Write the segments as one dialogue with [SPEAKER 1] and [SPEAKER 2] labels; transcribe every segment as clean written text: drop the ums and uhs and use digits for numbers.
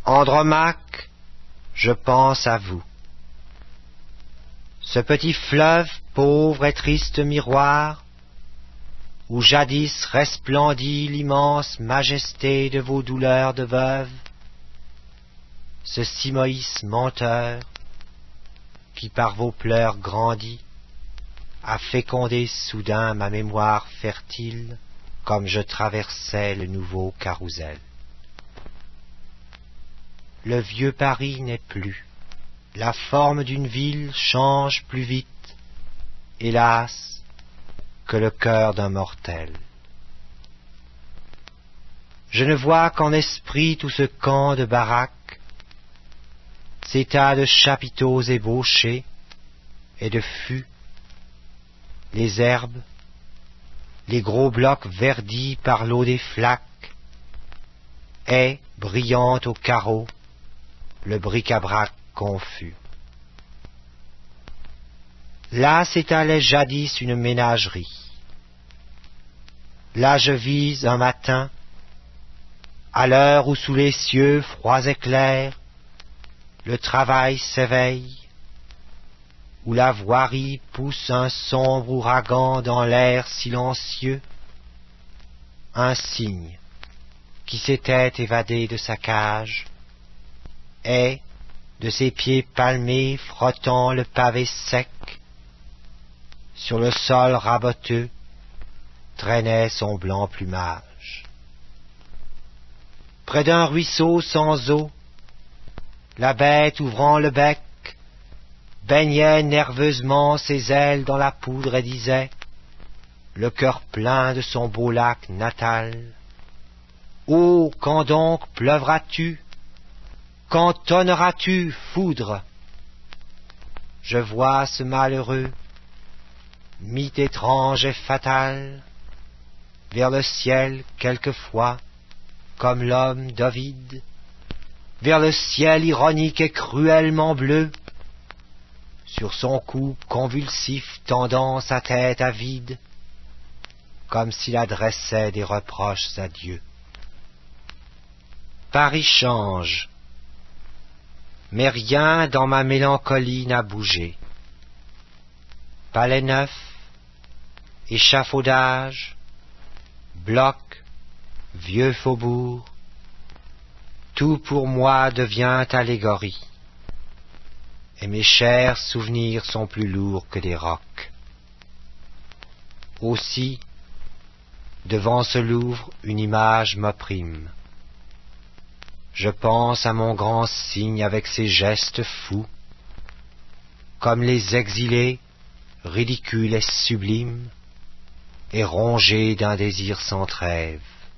[SPEAKER 1] Andromaque, je pense à vous. Ce petit fleuve, pauvre et triste miroir, où jadis resplendit l'immense majesté de vos douleurs de veuve, ce Simoïs menteur, qui par vos pleurs grandit, a fécondé soudain ma mémoire fertile, comme je traversais le nouveau carrousel. Le vieux Paris n'est plus, la forme d'une ville change plus vite, hélas, que le cœur d'un mortel. Je ne vois qu'en esprit tout ce camp de baraques, ces tas de chapiteaux ébauchés et de fûts, les herbes, les gros blocs verdis par l'eau des flaques, haies brillantes aux carreaux, le bric-à-brac confus. Là s'étalait jadis une ménagerie. Là je vis un matin, à l'heure où sous les cieux froids et clairs, le travail s'éveille, où la voirie pousse un sombre ouragan dans l'air silencieux, un cygne qui s'était évadé de sa cage, et, de ses pieds palmés frottant le pavé sec, sur le sol raboteux, traînait son blanc plumage. Près d'un ruisseau sans eau, la bête ouvrant le bec, baignait nerveusement ses ailes dans la poudre et disait, le cœur plein de son beau lac natal, « Oh, quand donc pleuvras-tu? Quand tonneras-tu, foudre? » Je vois ce malheureux, mythe étrange et fatal, vers le ciel quelquefois, comme l'homme d'Ovide, vers le ciel ironique et cruellement bleu, sur son cou convulsif tendant sa tête avide, comme s'il adressait des reproches à Dieu. Paris change, mais rien dans ma mélancolie n'a bougé. Palais neuf, échafaudage, bloc, vieux faubourg, tout pour moi devient allégorie, et mes chers souvenirs sont plus lourds que des rocs. Aussi, devant ce Louvre, une image m'opprime. Je pense à mon grand cygne avec ses gestes fous, comme les exilés, ridicules et sublimes, et rongés d'un désir sans trêve.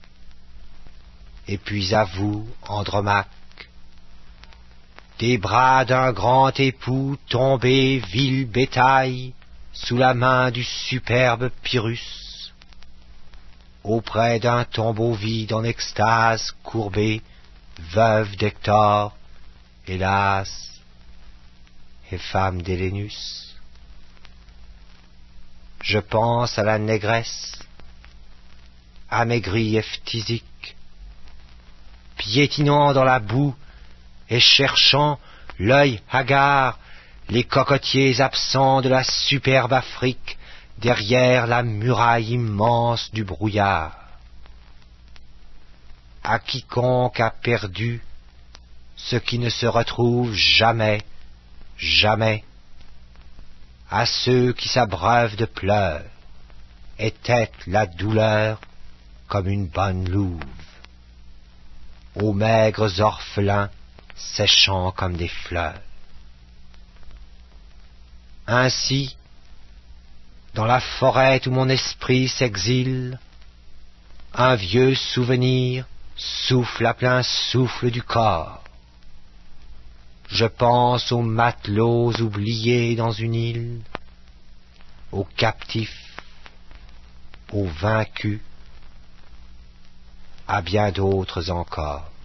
[SPEAKER 1] Et puis à vous, Andromaque, des bras d'un grand époux tombés vil bétail sous la main du superbe Pyrrhus, auprès d'un tombeau vide en extase courbé, veuve d'Hector, hélas, et femme d'Hélénus. Je pense à la négresse, amaigrie et phtisique, piétinant dans la boue et cherchant, l'œil hagard, les cocotiers absents de la superbe Afrique derrière la muraille immense du brouillard. À quiconque a perdu ce qui ne se retrouve jamais, jamais, à ceux qui s'abreuvent de pleurs, était la douleur comme une bonne louve, aux maigres orphelins séchant comme des fleurs. Ainsi, dans la forêt où mon esprit s'exile, un vieux souvenir souffle à plein souffle du corps. Je pense aux matelots oubliés dans une île, aux captifs, aux vaincus, à bien d'autres encore.